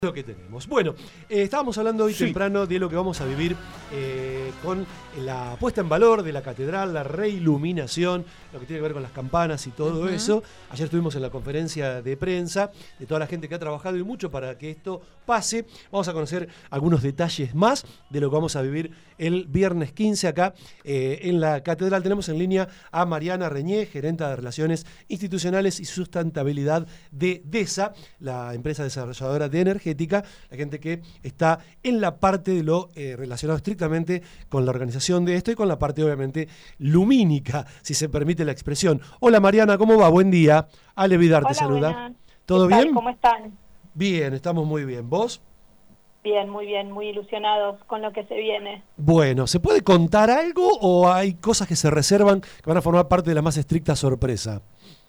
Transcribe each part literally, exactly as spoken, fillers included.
Lo que tenemos. Bueno, eh, estábamos hablando hoy Sí. temprano de lo que vamos a vivir eh, con la puesta en valor de la catedral, la reiluminación, lo que tiene que ver con las campanas y todo Uh-huh. eso. Ayer estuvimos en la conferencia de prensa de toda la gente que ha trabajado y mucho para que esto pase. Vamos a conocer algunos detalles más de lo que vamos a vivir el viernes quince acá eh, en la catedral. Tenemos en línea a Mariana Reñé, gerente de Relaciones Institucionales y Sustentabilidad de DESA, la empresa desarrolladora de energía. La gente que está en la parte de lo eh, relacionado estrictamente con la organización de esto y con la parte obviamente lumínica, si se permite la expresión. Hola Mariana, ¿cómo va? Buen día. Ale Vidar te saluda. Buenas. ¿Todo ¿Qué tal? bien? ¿Cómo están? Bien, estamos muy bien. ¿Vos? Bien, muy bien, muy ilusionados con lo que se viene. Bueno, ¿se puede contar algo o hay cosas que se reservan que van a formar parte de la más estricta sorpresa?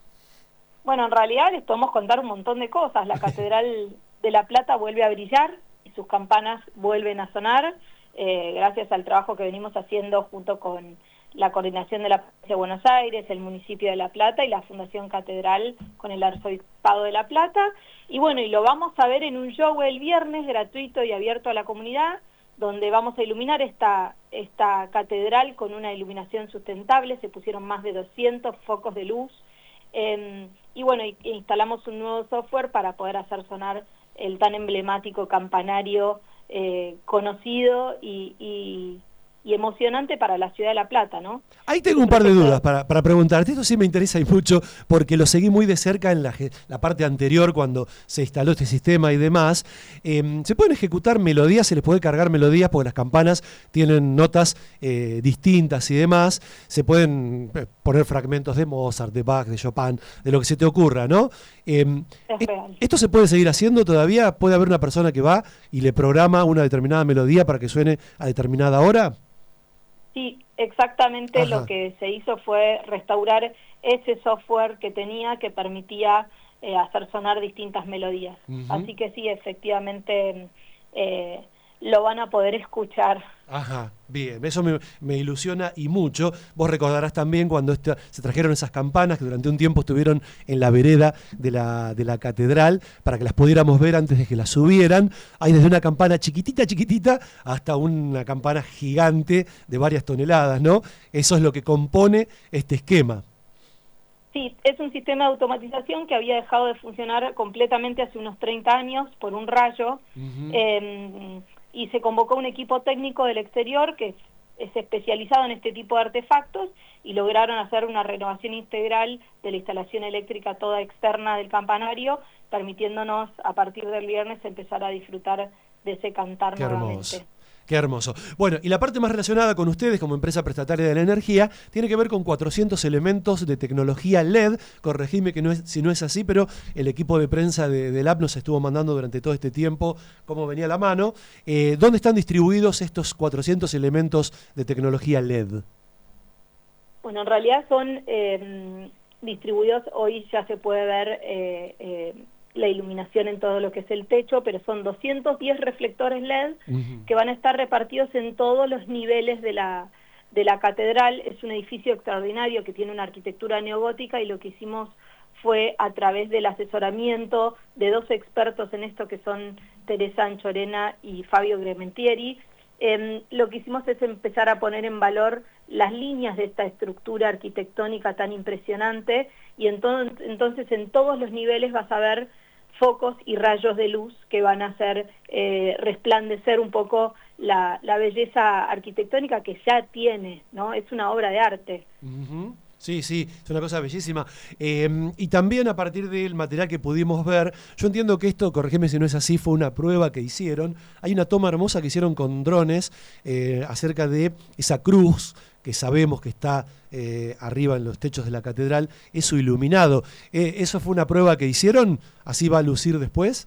Bueno, en realidad les podemos contar un montón de cosas. La Catedral de La Plata vuelve a brillar y sus campanas vuelven a sonar, eh, gracias al trabajo que venimos haciendo junto con la coordinación de la provincia de Buenos Aires, el municipio de La Plata y la Fundación Catedral con el Arzobispado de La Plata. Y bueno, y lo vamos a ver en un show el viernes, gratuito y abierto a la comunidad, donde vamos a iluminar esta, esta catedral con una iluminación sustentable. Se pusieron más de doscientos focos de luz. Eh, y bueno, y, instalamos un nuevo software para poder hacer sonar el tan emblemático campanario eh, conocido y, y, y emocionante para la ciudad de La Plata, ¿no? Ahí tengo un par de dudas para, para preguntarte. Esto sí me interesa y mucho porque lo seguí muy de cerca en la, la parte anterior cuando se instaló este sistema y demás. Eh, ¿Se pueden ejecutar melodías? ¿Se les puede cargar melodías? Porque las campanas tienen notas eh, distintas y demás. Se pueden eh, poner fragmentos de Mozart, de Bach, de Chopin, de lo que se te ocurra, ¿no? Eh, Es real. ¿Esto se puede seguir haciendo todavía? ¿Puede haber una persona que va y le programa una determinada melodía para que suene a determinada hora? Sí, exactamente. Ajá. Lo que se hizo fue restaurar ese software que tenía que permitía eh, hacer sonar distintas melodías. Uh-huh. Así que sí, efectivamente eh, lo van a poder escuchar. Ajá, bien, eso me, me ilusiona y mucho. Vos recordarás también cuando esta, se trajeron esas campanas que durante un tiempo estuvieron en la vereda de la, de la catedral para que las pudiéramos ver antes de que las subieran. Hay desde una campana chiquitita, chiquitita, hasta una campana gigante de varias toneladas, ¿no? Eso es lo que compone este esquema. Sí, es un sistema de automatización que había dejado de funcionar completamente hace unos treinta años por un rayo. Uh-huh. eh, y se convocó un equipo técnico del exterior que es, es especializado en este tipo de artefactos y lograron hacer una renovación integral de la instalación eléctrica toda externa del campanario, permitiéndonos a partir del viernes empezar a disfrutar de ese cantar Qué nuevamente. hermoso. Qué hermoso. Bueno, y la parte más relacionada con ustedes como empresa prestataria de la energía tiene que ver con cuatrocientos elementos de tecnología L E D. Corregime que no es, si no es así, pero el equipo de prensa de, del A P nos estuvo mandando durante todo este tiempo cómo venía la mano. Eh, ¿Dónde están distribuidos estos cuatrocientos elementos de tecnología L E D? Bueno, en realidad son eh, distribuidos, hoy ya se puede ver eh, eh, la iluminación en todo lo que es el techo, pero son doscientos diez reflectores L E D Uh-huh. que van a estar repartidos en todos los niveles de la, de la catedral. Es un edificio extraordinario que tiene una arquitectura neogótica y lo que hicimos fue a través del asesoramiento de dos expertos en esto que son Teresa Anchorena y Fabio Grementieri. Eh, lo que hicimos es empezar a poner en valor las líneas de esta estructura arquitectónica tan impresionante y entonces, entonces en todos los niveles vas a ver focos y rayos de luz que van a hacer eh, resplandecer un poco la, la belleza arquitectónica que ya tiene, ¿no? Es una obra de arte. Uh-huh. Sí, sí, es una cosa bellísima. Eh, y también a partir del material que pudimos ver, yo entiendo que esto, corregime si no es así, fue una prueba que hicieron. Hay una toma hermosa que hicieron con drones eh, acerca de esa cruz que sabemos que está eh, arriba en los techos de la catedral, eso iluminado. Eh, ¿Eso fue una prueba que hicieron? ¿Así va a lucir después?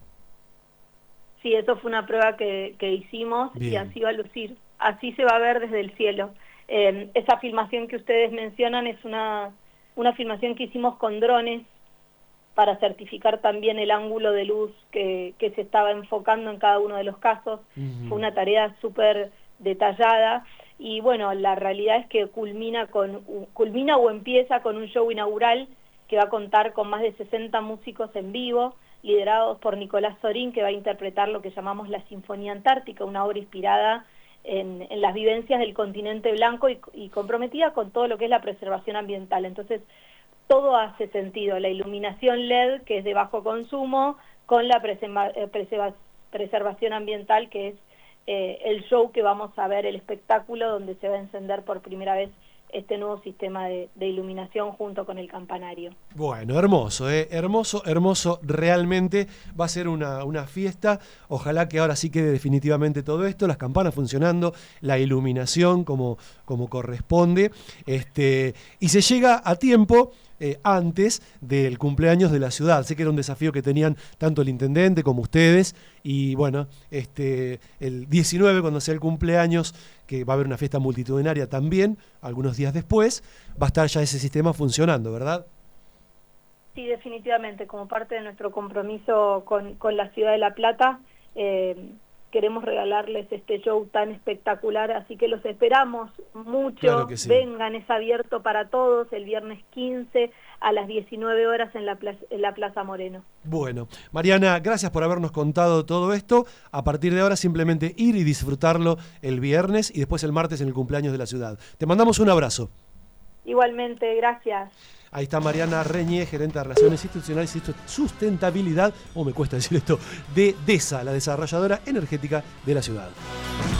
Sí, eso fue una prueba que, que hicimos. Bien. Y así va a lucir. Así se va a ver desde el cielo. Eh, esa filmación que ustedes mencionan es una, una filmación que hicimos con drones para certificar también el ángulo de luz que, que se estaba enfocando en cada uno de los casos. Uh-huh. Fue una tarea súper detallada y bueno, la realidad es que culmina, con, culmina o empieza con un show inaugural que va a contar con más de sesenta músicos en vivo liderados por Nicolás Sorín, que va a interpretar lo que llamamos la Sinfonía Antártica, una obra inspirada en, en las vivencias del continente blanco y, y comprometida con todo lo que es la preservación ambiental. Entonces, todo hace sentido, la iluminación L E D, que es de bajo consumo, con la preserva, eh, preserva, preservación ambiental, que es eh, el show que vamos a ver, el espectáculo donde se va a encender por primera vez este nuevo sistema de, de iluminación junto con el campanario. Bueno, hermoso, ¿eh? hermoso, hermoso, realmente va a ser una, una fiesta. Ojalá que ahora sí quede definitivamente todo esto, las campanas funcionando, la iluminación como, como corresponde, este, y se llega a tiempo. Eh, antes del cumpleaños de la ciudad. Sé que era un desafío que tenían tanto el intendente como ustedes, y bueno, este, el diecinueve, cuando sea el cumpleaños, que va a haber una fiesta multitudinaria también, algunos días después, va a estar ya ese sistema funcionando, ¿verdad? Sí, definitivamente, como parte de nuestro compromiso con, con la ciudad de La Plata, eh, queremos regalarles este show tan espectacular, así que los esperamos mucho. Claro que sí. Vengan, es abierto para todos el viernes quince a las diecinueve horas en la, plaza, en la Plaza Moreno. Bueno, Mariana, gracias por habernos contado todo esto. A partir de ahora simplemente ir y disfrutarlo el viernes y después el martes en el cumpleaños de la ciudad. Te mandamos un abrazo. Igualmente, gracias. Ahí está Mariana Reñé, gerente de Relaciones Institucionales y Sustentabilidad, o me cuesta decir esto, de DESA, la desarrolladora energética de la ciudad.